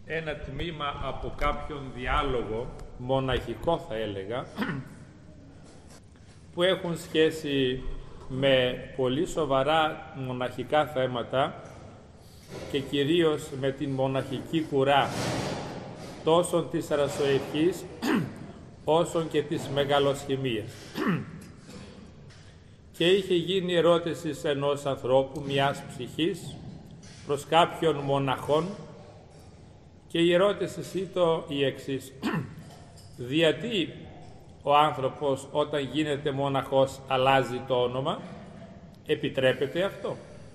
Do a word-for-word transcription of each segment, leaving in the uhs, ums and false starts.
ένα τμήμα από κάποιον διάλογο, μοναχικό θα έλεγα, που έχουν σχέση με πολύ σοβαρά μοναχικά θέματα και κυρίως με την μοναχική κουρά τόσο της αρασοευχής όσο και της μεγαλοσχημίας. Και είχε γίνει ερώτηση σε ενός ανθρώπου, μιας ψυχής, προς κάποιον μοναχόν, και η ερώτηση ήταν η εξής: γιατί ο άνθρωπος όταν γίνεται μοναχός αλλάζει το όνομα? Επιτρέπεται αυτό?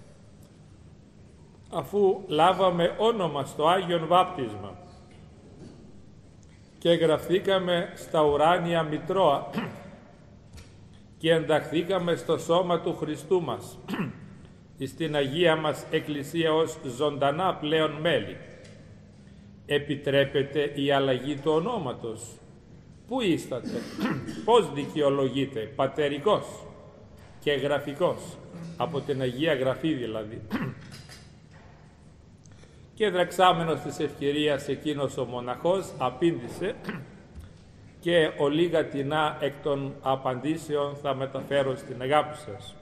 Αφού λάβαμε όνομα στο Άγιον Βάπτισμα και γραφτήκαμε στα ουράνια Μητρώα και ενταχθήκαμε στο σώμα του Χριστού μας, στην Αγία μας Εκκλησία ως ζωντανά πλέον μέλη, επιτρέπεται η αλλαγή του ονόματος? Πούίσταται? Πώς δικαιολογείται? Πατερικός και γραφικός, από την Αγία Γραφή δηλαδή. Και δραξάμενος της ευκαιρίας εκείνος ο μοναχός απήντησε, και ολίγα τινά εκ των απαντήσεων θα μεταφέρω στην αγάπη σας.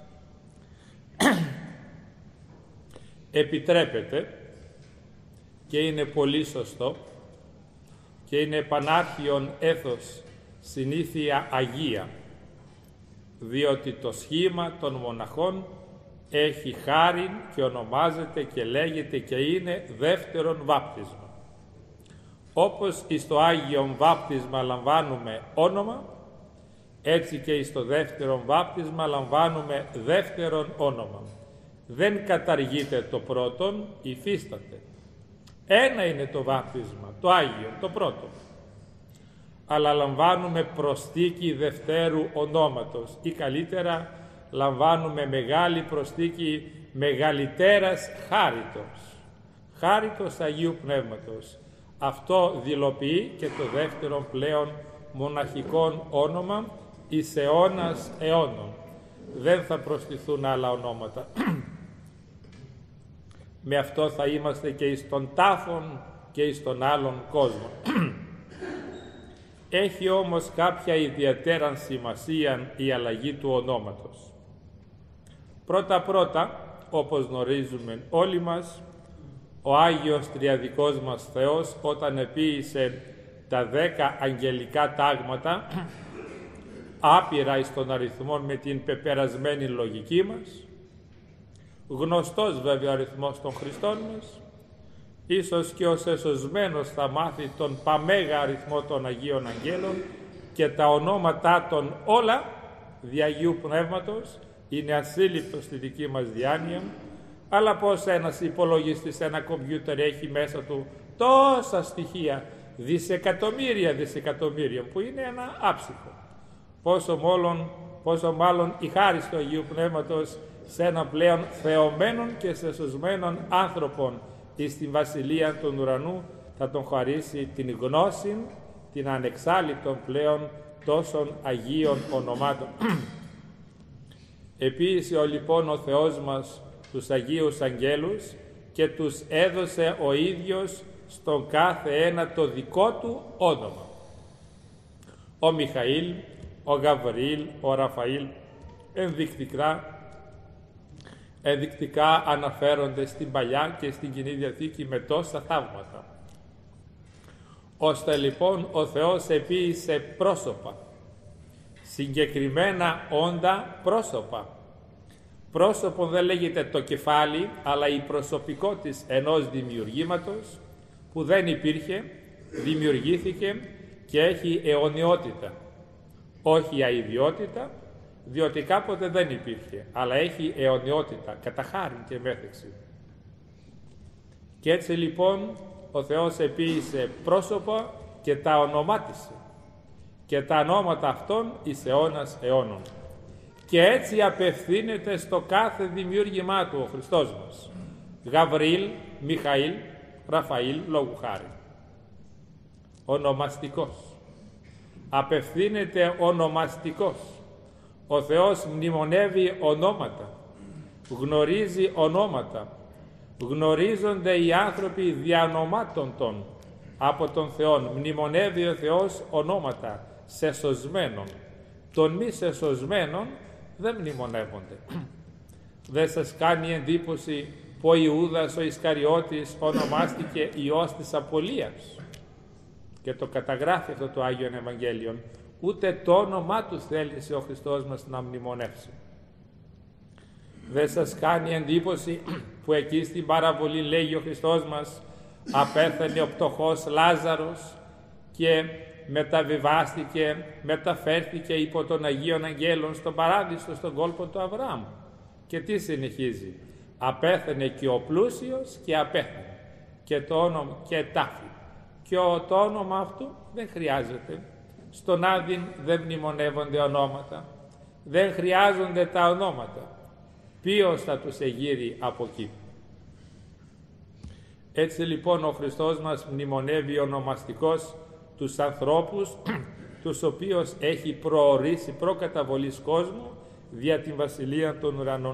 Επιτρέπεται και είναι πολύ σωστό και είναι πανάρχιον έθος, συνήθεια αγία, διότι το σχήμα των μοναχών έχει χάριν και ονομάζεται και λέγεται και είναι δεύτερον βάπτισμα. Όπως εις το Άγιον Βάπτισμα λαμβάνουμε όνομα, έτσι και εις το δεύτερον βάπτισμα λαμβάνουμε δεύτερον όνομα. Δεν καταργείται το πρώτον, υφίσταται. Ένα είναι το βάπτισμα, το Άγιο, το πρώτο. Αλλά λαμβάνουμε προστίκη δευτέρου ονόματος, ή καλύτερα λαμβάνουμε μεγάλη προστίκη μεγαλύτερας χάριτος. Χάριτος Αγίου Πνεύματος. Αυτό δηλοποιεί και το δεύτερο πλέον μοναχικό όνομα εις αιώνας αιώνων. Δεν θα προστιθούν άλλα ονόματα. Με αυτό θα είμαστε και εις των τάφων και εις των άλλων κόσμων. Έχει όμως κάποια ιδιαίτερη σημασία η αλλαγή του ονόματος. Πρώτα-πρώτα, όπως γνωρίζουμε όλοι μας, ο Άγιος Τριαδικός μας Θεός, όταν επίησε τα δέκα αγγελικά τάγματα, άπειρα εις τον αριθμό με την πεπερασμένη λογική μας, γνωστός βέβαια ο αριθμός των Χριστών μας, ίσως και ως εσωσμένος θα μάθει τον παμέγα αριθμό των Αγίων Αγγέλων και τα ονόματά των όλα δι' Αγίου Πνεύματος, είναι ασύλληπτο στη δική μας διάνοια, αλλά πως ένας υπολογιστής, ένα κομπιούτερ έχει μέσα του τόσα στοιχεία, δισεκατομμύρια δισεκατομμύρια, που είναι ένα άψυχο. Πόσο μάλλον, πόσο μάλλον η χάρη του Αγίου Πνεύματος σε έναν πλέον θεωμένον και σεσωσμένον άνθρωπον εις την Βασιλεία των Ουρανού θα τον χαρίσει την γνώση, την ανεξάλληπτον πλέον τόσων Αγίων ονομάτων. Επίσης ο λοιπόν ο Θεός μας τους Αγίους Αγγέλους και τους έδωσε ο ίδιος στον κάθε ένα το δικό του όνομα. Ο Μιχαήλ, ο Γαβριήλ, ο Ραφαήλ ενδεικτικά, ενδεικτικά αναφέρονται στην Παλιά και στην Κοινή Διαθήκη με τόσα θαύματα. Ώστε λοιπόν ο Θεός επίησε πρόσωπα, συγκεκριμένα όντα πρόσωπα. Πρόσωπο δεν λέγεται το κεφάλι, αλλά η προσωπικότητα ενός δημιουργήματος που δεν υπήρχε, δημιουργήθηκε και έχει αιωνιότητα. Όχι αηδιότητα, διότι κάποτε δεν υπήρχε, αλλά έχει αιωνιότητα, κατά χάριν και μέθεξη. Και έτσι λοιπόν ο Θεός επίησε πρόσωπα και τα ονομάτισε, και τα ονόματα αυτών εις αιώνας αιώνων. Και έτσι απευθύνεται στο κάθε δημιούργημά του ο Χριστός μας. Γαβριήλ, Μιχαήλ, Ραφαήλ, λόγου χάρη. Ονομαστικός. Απευθύνεται ονομαστικός. Ο Θεός μνημονεύει ονόματα, γνωρίζει ονόματα, γνωρίζονται οι άνθρωποι δια ονομάτων των από τον Θεό. Μνημονεύει ο Θεός ονόματα σεσωσμένων. Των μη σεσωσμένων δεν μνημονεύονται. Δεν σας κάνει εντύπωση που ο Ιούδας ο Ισκαριώτης ονομάστηκε Υιός της Απολίας και το καταγράφει αυτό το Άγιον Ευαγγέλιον. Ούτε το όνομά του θέλησε ο Χριστός μας να μνημονεύσει. Δεν σας κάνει εντύπωση που εκεί στην παραβολή λέγει ο Χριστός μας απέθανε ο πτωχός Λάζαρος και μεταβιβάστηκε, μεταφέρθηκε υπό των Αγίων Αγγέλων στον Παράδεισο, στον κόλπο του Αβραάμ. Και τι συνεχίζει? Απέθανε και ο πλούσιος και απέθανε και το όνομα και τάφη. Και το όνομα αυτού δεν χρειάζεται. Στον Άδην δεν μνημονεύονται ονόματα. Δεν χρειάζονται τα ονόματα. Ποιος θα τους εγείρει από εκεί? Έτσι λοιπόν ο Χριστός μας μνημονεύει ονομαστικός τους ανθρώπους τους οποίους έχει προορίσει προκαταβολής κόσμου δια την Βασιλεία των Ουρανών.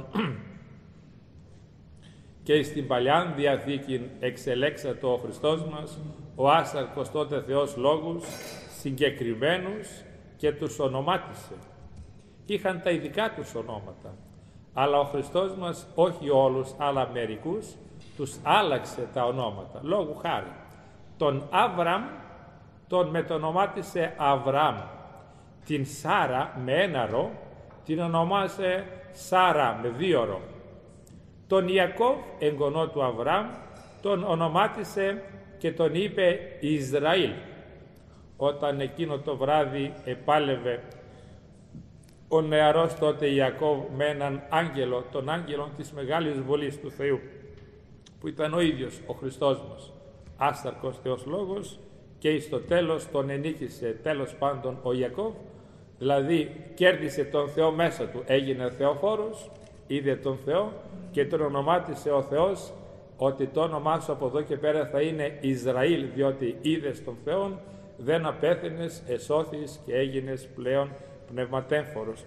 Και στην Παλιά Διαθήκη εξελέξατο ο Χριστός μας, ο άσαρκος τότε Θεός λόγους, συγκεκριμένους και τους ονομάτισε. Είχαν τα ειδικά τους ονόματα, αλλά ο Χριστός μας όχι όλους, αλλά μερικούς, τους άλλαξε τα ονόματα, λόγου χάρη. Τον Αβραμ τον μετονομάτισε Αβραάμ. Την Σάρα με ένα ρο την ονομάσε Σάρα με δύο ρο. Τον Ιακώβ, εγγονό του Αβραάμ, τον ονομάτισε και τον είπε Ισραήλ. Όταν εκείνο το βράδυ επάλευε ο νεαρός τότε Ιακώβ με έναν άγγελο, τον άγγελο της Μεγάλης Βολής του Θεού, που ήταν ο ίδιος ο Χριστός μας, άσταρκος Θεός Λόγος, και εις το τέλος τον ενίκησε τέλος πάντων ο Ιακώβ, δηλαδή κέρδισε τον Θεό μέσα του, έγινε Θεοφόρος, είδε τον Θεό και τον ονομάτισε ο Θεός ότι το όνομά σου από εδώ και πέρα θα είναι Ισραήλ, διότι είδες τον Θεόν, δεν απέθαινες, εσώθης και έγινες πλέον πνευματέμφορος.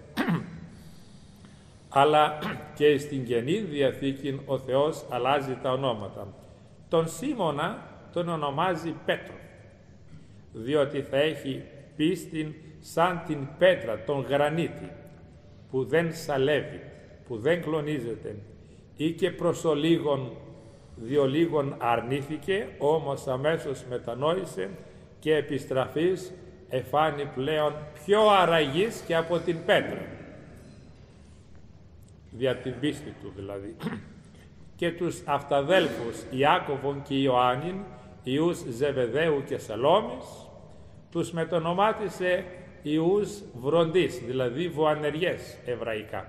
Αλλά και στην Καινή Διαθήκη ο Θεός αλλάζει τα ονόματα. Τον Σίμωνα τον ονομάζει Πέτρο, διότι θα έχει πίστην σαν την πέτρα, τον γρανίτη, που δεν σαλεύει, που δεν κλονίζεται, ή και προς ο λίγον, διό λίγον αρνήθηκε, όμως αμέσως μετανόησε και επιστραφής εφάνει πλέον πιο αραγής και από την πέτρα, δια την πίστη του δηλαδή. Και τους αυταδέλφους Ιάκωβον και Ιωάννην, Ιούς Ζεβεδαίου και Σαλόμης, τους μετονομάτισε Ιούς Βροντής, δηλαδή βοανεριές εβραϊκά.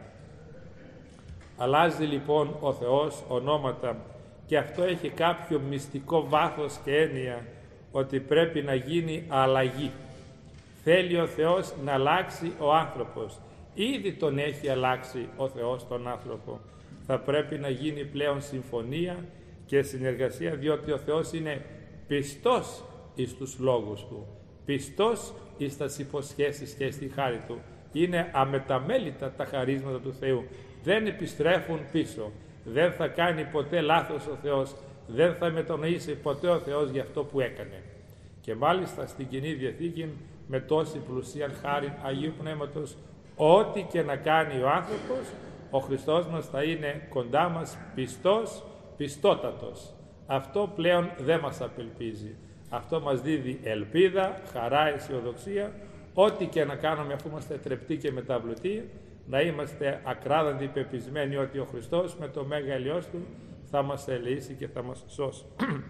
Αλλάζει λοιπόν ο Θεός ονόματα και αυτό έχει κάποιο μυστικό βάθος και έννοια ότι πρέπει να γίνει αλλαγή. Θέλει ο Θεός να αλλάξει ο άνθρωπος. Ήδη τον έχει αλλάξει ο Θεός τον άνθρωπο. Θα πρέπει να γίνει πλέον συμφωνία και συνεργασία, διότι ο Θεός είναι πιστός εις τους λόγους Του, πιστός εις τας υποσχέσεις και στη χάρη Του. Είναι αμεταμέλητα τα χαρίσματα του Θεού. Δεν επιστρέφουν πίσω. Δεν θα κάνει ποτέ λάθος ο Θεός. Δεν θα μετανοήσει ποτέ ο Θεός για αυτό που έκανε. Και μάλιστα στην Καινή Διαθήκη με τόση πλουσία χάριν Αγίου Πνεύματος, ό,τι και να κάνει ο άνθρωπος, ο Χριστός μας θα είναι κοντά μας πιστός, πιστότατος. Αυτό πλέον δεν μας απελπίζει. Αυτό μας δίδει ελπίδα, χαρά, αισιοδοξία, ό,τι και να κάνουμε αφού είμαστε τρεπτοί και μεταβλητοί, να είμαστε ακράδαντοι πεπισμένοι ότι ο Χριστός με το Μέγα Ελιός Του θα μας ελεήσει και θα μας σώσει.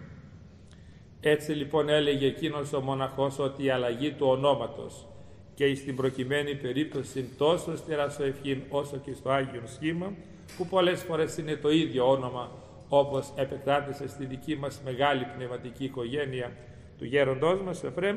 Έτσι λοιπόν έλεγε εκείνος ο μοναχός ότι η αλλαγή του ονόματος και στην προκειμένη περίπτωση τόσο στη Ρασοευχήν όσο και στο Άγιον Σχήμα, που πολλές φορές είναι το ίδιο όνομα όπως επεκράτησε στη δική μας μεγάλη πνευματική οικογένεια του γέροντός μας Εφραίμ,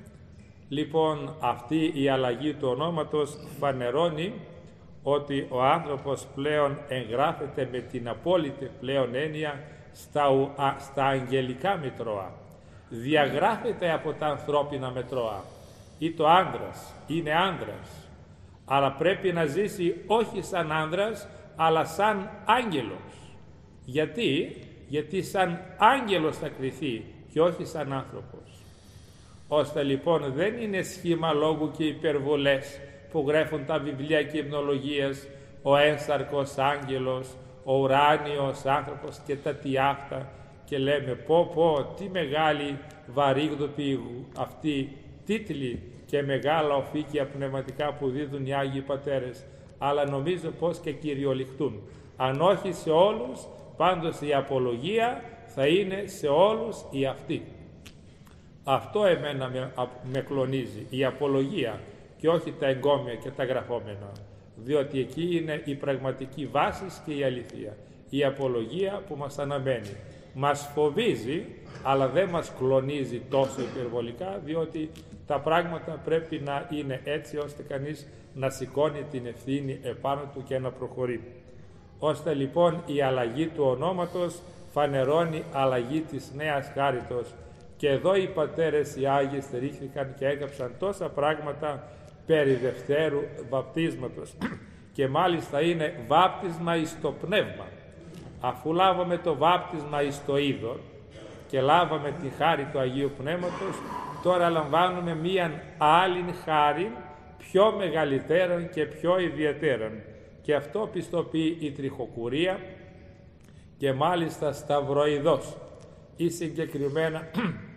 λοιπόν αυτή η αλλαγή του ονόματος φανερώνει ότι ο άνθρωπος πλέον εγγράφεται με την απόλυτη πλέον έννοια στα, ουα, στα αγγελικά μητρώα. Διαγράφεται από τα ανθρώπινα μητρώα. Ή το άντρας είναι άντρας, αλλά πρέπει να ζήσει όχι σαν άντρας, αλλά σαν άγγελος. Γιατί? γιατί σαν άγγελος θα κριθεί και όχι σαν άνθρωπος. Ώστε λοιπόν δεν είναι σχήμα λόγου και υπερβολές που γράφουν τα βιβλία και υμνολογίες, ο ένσαρκος άγγελος, ο ουράνιος άνθρωπος και τα τι αυτά, και λέμε πω πω τι μεγάλη βαρύγδουποι αυτοί τίτλοι και μεγάλα οφίκια πνευματικά που δίδουν οι Άγιοι Πατέρες, αλλά νομίζω πως και κυριοληχτούν. Αν όχι σε όλους, πάντως η απολογία θα είναι σε όλους η αυτή. Αυτό εμένα με, με κλονίζει, η απολογία, και όχι τα εγκόμια και τα γραφόμενα, διότι εκεί είναι η πραγματική βάση και η αλήθεια. Η απολογία που μας αναμένει. Μας φοβίζει, αλλά δεν μας κλονίζει τόσο υπερβολικά, διότι τα πράγματα πρέπει να είναι έτσι ώστε κανείς να σηκώνει την ευθύνη επάνω του και να προχωρεί. Ώστε λοιπόν η αλλαγή του ονόματος φανερώνει αλλαγή της νέας χάριτος. Και εδώ οι πατέρες οι Άγιοι στηρίχθηκαν και έγραψαν τόσα πράγματα περί δευτέρου βαπτίσματος. Και μάλιστα είναι βάπτισμα εις το πνεύμα. Αφού λάβαμε το βάπτισμα εις το είδωρ και λάβαμε τη χάρη του Αγίου Πνεύματος, τώρα λαμβάνουμε μίαν άλλη χάρη πιο μεγαλύτερον και πιο ιδιαίτερον. Και αυτό πιστοποιεί η τριχοκουρία και μάλιστα σταυροειδώς. Ή συγκεκριμένα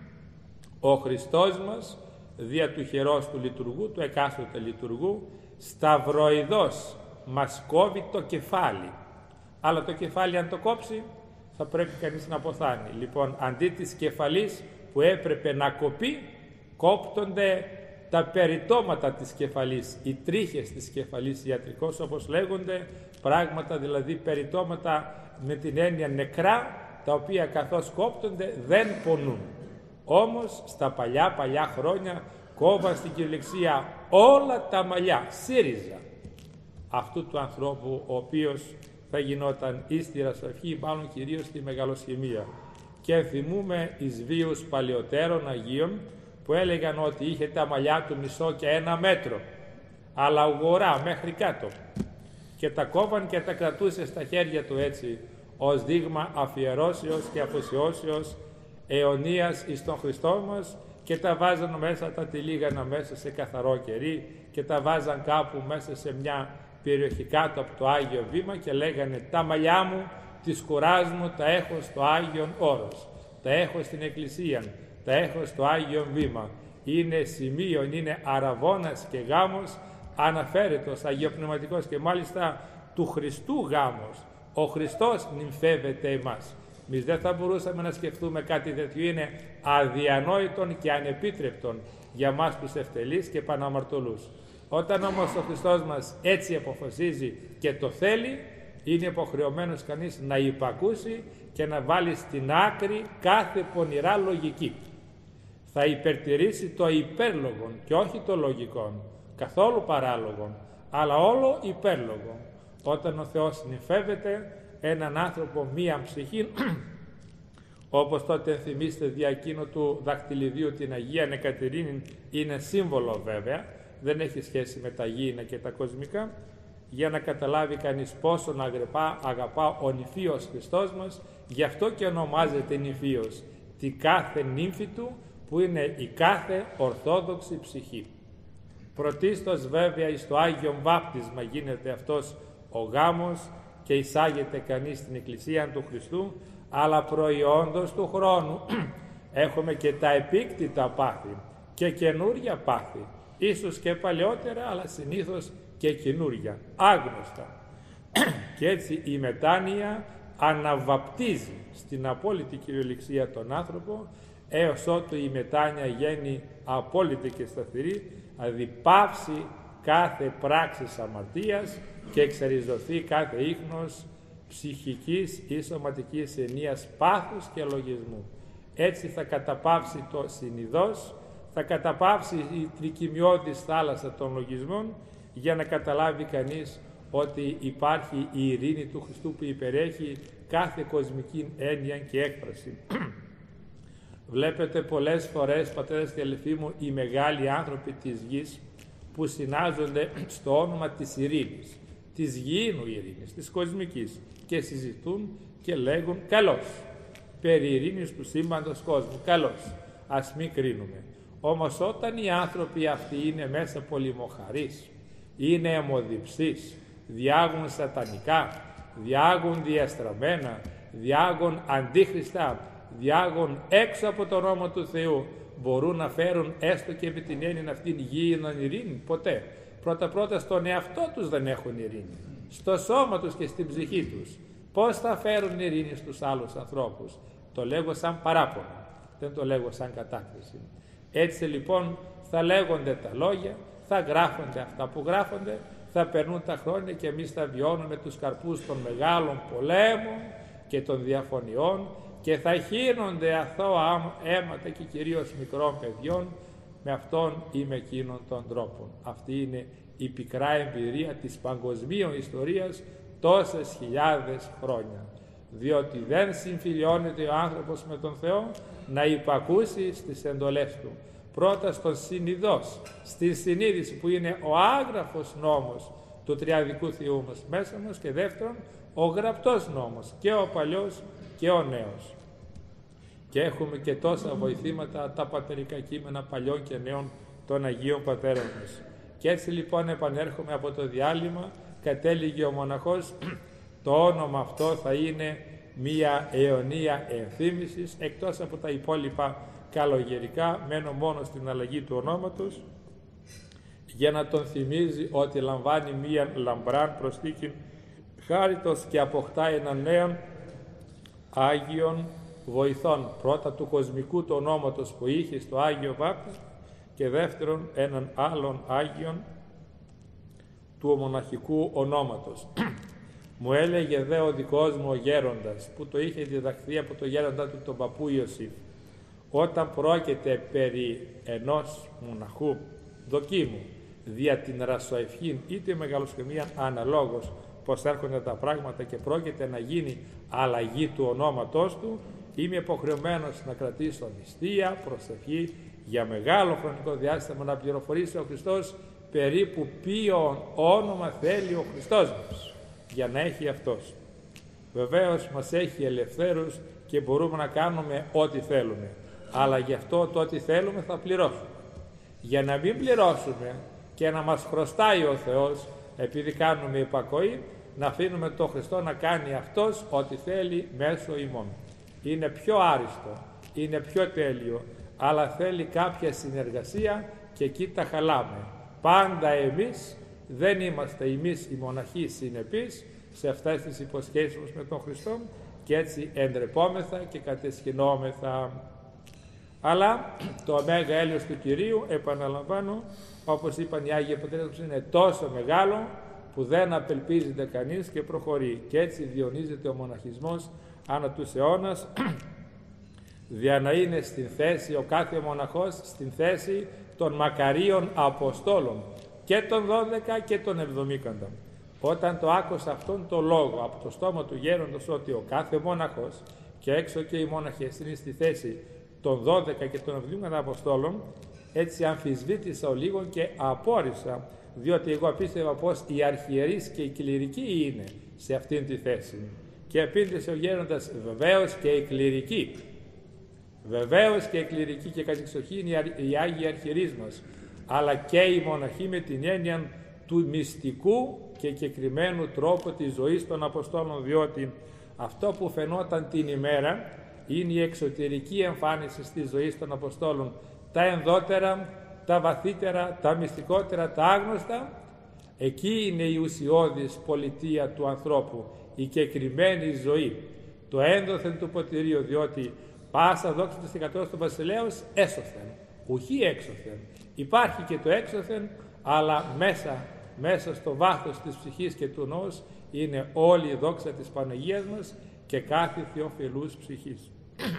ο Χριστός μας δια του χερός του λειτουργού, του εκάστοτε λειτουργού, σταυροειδώς μας κόβει το κεφάλι. Αλλά το κεφάλι αν το κόψει θα πρέπει κανείς να αποθάνει. Λοιπόν, αντί της κεφαλής που έπρεπε να κοπεί, κόπτονται τα περιτώματα της κεφαλής, οι τρίχες της κεφαλής ιατρικώς όπως λέγονται, πράγματα δηλαδή περιτώματα με την έννοια νεκρά, τα οποία καθώς κόπτονται δεν πονούν. Όμως στα παλιά παλιά χρόνια κόβα στην κυριολεξία όλα τα μαλλιά, σύριζα αυτού του ανθρώπου, ο οποίος θα γινόταν ύστερα στο ευχή, μάλλον κυρίως στη μεγαλοσχημία. Και θυμούμε εις βίους παλαιότερων Αγίων που έλεγαν ότι είχε τα μαλλιά του μισό και ένα μέτρο, αλλά ουγορά μέχρι κάτω, και τα κόβαν και τα κρατούσε στα χέρια του έτσι, ως δείγμα αφιερώσεως και αφοσιώσεως αιωνίας εις τον Χριστό μας, και τα βάζαν μέσα, τα τυλίγανα μέσα σε καθαρό κερί και τα βάζαν κάπου μέσα σε μια περιοχή κάτω από το Άγιο Βήμα και λέγανε τα μαλλιά μου της κουράς μου τα έχω στο Άγιον Όρος, τα έχω στην Εκκλησία, τα έχω στο Άγιον Βήμα. Είναι σημείον, είναι αραβώνας και γάμος, αναφέρετος, αγιοπνευματικός και μάλιστα του Χριστού γάμος. Ο Χριστός νυμφεύεται εμάς. Εμείς δεν θα μπορούσαμε να σκεφτούμε κάτι τέτοιο, είναι αδιανόητον και ανεπίτρεπτον για μας τους ευτελείς και παναμαρτωλούς. Όταν όμως ο Χριστός μας έτσι αποφασίζει και το θέλει, είναι υποχρεωμένος κανείς να υπακούσει και να βάλει στην άκρη κάθε πονηρά λογική. Θα υπερτηρήσει το υπέρλογον και όχι το λογικόν, καθόλου παράλογον, αλλά όλο υπέρλογον. Όταν ο Θεός νυμφεύεται έναν άνθρωπο μία ψυχή, όπως τότε θυμίστε δια εκείνο του δακτυλιδίου την Αγία Εκατερίνη, είναι σύμβολο βέβαια, δεν έχει σχέση με τα γήινα και τα κοσμικά, για να καταλάβει κανείς πόσο να αγαπά, αγαπά ο νηφίος Χριστός μας, γι' αυτό και ονομάζεται νηφίος, τη κάθε νύμφη του που είναι η κάθε ορθόδοξη ψυχή. Πρωτίστως βέβαια εις το Άγιον Βάπτισμα γίνεται αυτός ο γάμος και εισάγεται κανείς στην Εκκλησία του Χριστού, αλλά προϊόντος του χρόνου έχουμε και τα επίκτητα πάθη και καινούρια πάθη, ίσως και παλαιότερα, αλλά συνήθως και καινούρια, άγνωστα. Και έτσι η μετάνοια αναβαπτίζει στην απόλυτη κυριολεξία τον άνθρωπο, έως ότου η μετάνοια γίνει απόλυτη και σταθερή, δηλαδή πάυσει κάθε πράξη αμαρτίας και εξαριζωθεί κάθε ίχνος ψυχικής ή σωματικής ενίας πάθους και λογισμού. Έτσι θα καταπαύσει το συνειδώς, θα καταπαύσει η τρικυμιώδης θάλασσα των λογισμών, για να καταλάβει κανείς ότι υπάρχει η ειρήνη του Χριστού που υπερέχει κάθε κοσμική έννοια και έκφραση. Βλέπετε πολλές φορές, πατέρες και αδελφοί μου, οι μεγάλοι άνθρωποι της γης που συνάζονται στο όνομα της ειρήνης, της γήινου ειρήνης, της κοσμικής, και συζητούν και λέγουν καλώς. περί ειρήνης του σύμπαντος κόσμου. Καλώς, ας μην κρίνουμε. Όμως όταν οι άνθρωποι αυτοί είναι μέσα πολυμοχαρείς, είναι αιμοδιψείς, διάγουν σατανικά, διάγουν διαστραμμένα, διάγουν αντίχριστα, διάγουν έξω από το νόμο του Θεού, μπορούν να φέρουν έστω και με την έννοια αυτήν γήινον ειρήνη? Ποτέ. Πρώτα-πρώτα στον εαυτό τους δεν έχουν ειρήνη, στο σώμα τους και στην ψυχή τους. Πώς θα φέρουν ειρήνη στους άλλους ανθρώπους? Το λέγω σαν παράπονο, δεν το λέγω σαν κατάκριση. Έτσι λοιπόν θα λέγονται τα λόγια, θα γράφονται αυτά που γράφονται, θα περνούν τα χρόνια και εμείς θα βιώνουμε τους καρπούς των μεγάλων πολέμων και των διαφωνιών και θα χύνονται αθώα αίματα και κυρίως μικρών παιδιών με αυτόν ή με εκείνον των τρόπων. Αυτή είναι η πικρά εμπειρία της παγκοσμίων ιστορίας τόσες χιλιάδες χρόνια. Διότι δεν συμφιλιώνεται ο άνθρωπος με τον Θεό να υπακούσει στις εντολές του. Πρώτα στον συνειδός, στη συνείδηση που είναι ο άγραφος νόμος του τριαδικού Θεού μας μέσα μας, και δεύτερον ο γραπτός νόμος, και ο παλιός και ο νέος. Και έχουμε και τόσα βοηθήματα, τα πατερικά κείμενα παλιών και νέων των Αγίων Πατέρων μας. Και έτσι λοιπόν επανέρχομαι από το διάλειμμα, κατέληγε ο μοναχός, το όνομα αυτό θα είναι μία αιωνία ενθύμησης, εκτός από τα υπόλοιπα καλογερικά, μένω μόνο στην αλλαγή του ονόματος, για να τον θυμίζει ότι λαμβάνει μία λαμπράν προσθήκη χάριτος και αποκτά έναν νέον Άγιον βοηθών, πρώτα του κοσμικού του ονόματος που είχε στο Άγιο Βάπτισμα και δεύτερον έναν άλλον Άγιον του μοναχικού ονόματος. Μου έλεγε δε ο δικός μου ο γέροντας, που το είχε διδαχθεί από το γέροντα του τον παππού Ιωσήφ, όταν πρόκειται περί ενός μοναχού δοκίμου δια την ρασοευχήν είτε μεγαλοσχημία, αναλόγως πως έρχονται τα πράγματα και πρόκειται να γίνει αλλαγή του ονόματός του, είμαι υποχρεωμένος να κρατήσω νηστεία, προσευχή για μεγάλο χρονικό διάστημα, να πληροφορήσει ο Χριστός περίπου ποιον όνομα θέλει ο Χριστός μας, για να έχει αυτός. Βεβαίως μας έχει ελευθέρους και μπορούμε να κάνουμε ό,τι θέλουμε, αλλά γι' αυτό το ό,τι θέλουμε θα πληρώσουμε. Για να μην πληρώσουμε και να μας χρωστάει ο Θεός επειδή κάνουμε υπακοή, να αφήνουμε τον Χριστό να κάνει αυτός ό,τι θέλει μέσω ημών. Είναι πιο άριστο, είναι πιο τέλειο, αλλά θέλει κάποια συνεργασία και εκεί τα χαλάμε. Πάντα εμείς δεν είμαστε εμείς οι μοναχοί συνεπείς σε αυτές τις υποσχέσεις μας με τον Χριστό και έτσι εντρεπόμεθα και κατεσχυνόμεθα. Αλλά το μέγα έλεος του Κυρίου, επαναλαμβάνω, όπως είπαν οι Άγιοι Πατέρες μας, είναι τόσο μεγάλο που δεν απελπίζεται κανείς και προχωρεί. Και έτσι διονύζεται ο μοναχισμός ανά τους αιώνας, δια να είναι στην θέση, ο κάθε μοναχός στην θέση των μακαρίων Αποστόλων, και των δώδεκα και των εβδομήκοντα. Όταν το άκουσα αυτόν το λόγο από το στόμα του γέροντος, ότι ο κάθε μόναχος και έξω και οι μόναχες είναι στη θέση των δώδεκα και των εβδομήκοντα Αποστόλων, έτσι αμφισβήτησα ο λίγο και απόρρισα, διότι εγώ πίστευα πως οι αρχιερείς και οι κληρικοί είναι σε αυτήν τη θέση. Και απήντησε ο γέροντας, βεβαίως και οι κληρικοί, βεβαίως και οι κληρικοί και κατεξοχήν οι Άγιοι Αρχιερείς μας, αλλά και οι μοναχοί με την έννοια του μυστικού και κεκριμένου τρόπου της ζωής των Αποστόλων, διότι αυτό που φαινόταν την ημέρα είναι η εξωτερική εμφάνιση της ζωής των Αποστόλων, τα ενδότερα, τα βαθύτερα, τα μυστικότερα, τα άγνωστα. Εκεί είναι η ουσιώδης πολιτεία του ανθρώπου, η κεκριμένη ζωή, το ένδοθεν του ποτηρίου, διότι πάσα δόξα του θεκατός του βασιλέως έσωθεν, ουχή έξωθεν. Υπάρχει και το έξωθεν, αλλά μέσα, μέσα στο βάθος της ψυχής και του νόους είναι όλη η δόξα της Παναγίας μας και κάθε θεοφιλούς ψυχής.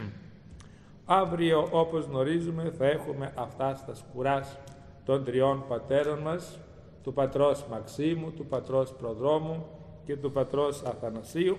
Αύριο, όπως γνωρίζουμε, θα έχουμε αυτά στα σκουράς των τριών πατέρων μας, του πατρός Μαξίμου, του πατρός Προδρόμου και του πατρός Αθανασίου,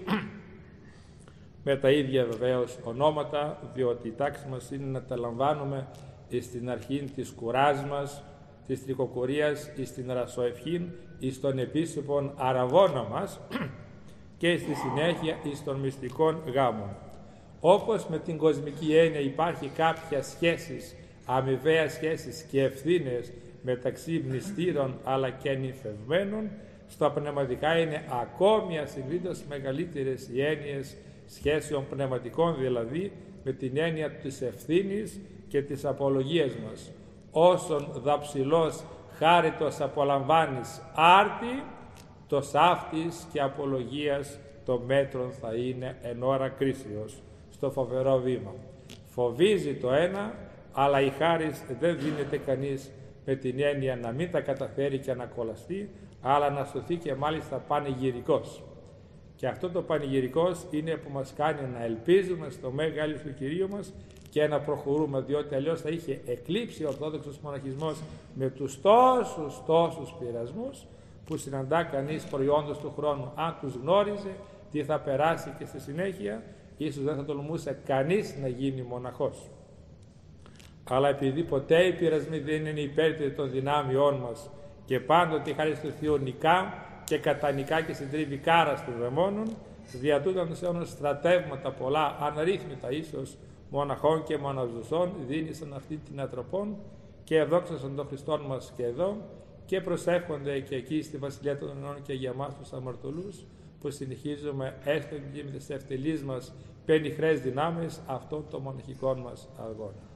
με τα ίδια βεβαίως ονόματα, διότι η τάξη μας είναι να τα λαμβάνουμε στην αρχή της κουράς μας, της τρικοκουρίας, στην ρασοευχήν, εις των επίσημων αραβώνα μας και στη συνέχεια εις των μυστικών γάμων. Όπως με την κοσμική έννοια υπάρχει κάποια σχέσεις, αμοιβαία σχέσεις και ευθύνες μεταξύ μνηστήρων αλλά και νυμφευμένων, στα πνευματικά είναι ακόμη ασυμβήτως μεγαλύτερες οι έννοιες σχέσεων πνευματικών, δηλαδή με την έννοια της ευθύνης και της απολογίας μας. Όσον δαψιλός χάριτος απολαμβάνεις άρτη, το σάφτης και απολογίας των μέτρων θα είναι εν ώρα κρίσεως, στο φοβερό βήμα. Φοβίζει το ένα, αλλά η χάρις δεν δίνεται κανείς με την έννοια να μην τα καταφέρει και να κολλαστεί, αλλά να σωθεί και μάλιστα πανηγυρικός. Και αυτό το πανηγυρικός είναι που μας κάνει να ελπίζουμε στο Μέγα Έλεος του Κυρίου μας και να προχωρούμε, διότι αλλιώς θα είχε εκλείψει ο Ορθόδοξος μοναχισμός με τους τόσους τόσους πειρασμούς που συναντά κανείς προϊόντος του χρόνου. Αν τους γνώριζε τι θα περάσει και στη συνέχεια, ίσως δεν θα τολμούσε κανείς να γίνει μοναχός. Αλλά επειδή ποτέ οι πειρασμοί δεν είναι υπέρτεροι των δυνάμειών μας και πάντοτε η χάρις του Θεού νικά και κατανικά και συντρίβει κάρα των δαιμόνων, δια τούτων τους αιώνων στρατεύματα πολλά, αναρρύθμιτα ίσως, μοναχών και μοναζουσών, δίνησαν αυτή την ατροπών και ευδόξασαν τον Χριστόν μας και εδώ και προσεύχονται και εκεί στη Βασιλεία των Αιώνων και για εμάς τους αμαρτωλούς, που συνεχίζουμε έστω και με τις ευτελείς μας πενιχρές δυνάμεις αυτών των μοναχικών μας αγώνων.